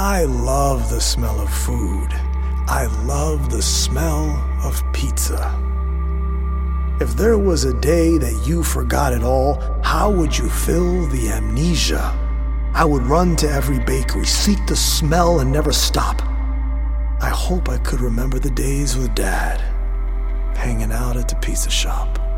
I love the smell of food. I love the smell of pizza. If there was a day that you forgot it all, how would you fill the amnesia? I would run to every bakery, seek the smell and never stop. I hope I could remember the days with Dad, hanging out at the pizza shop.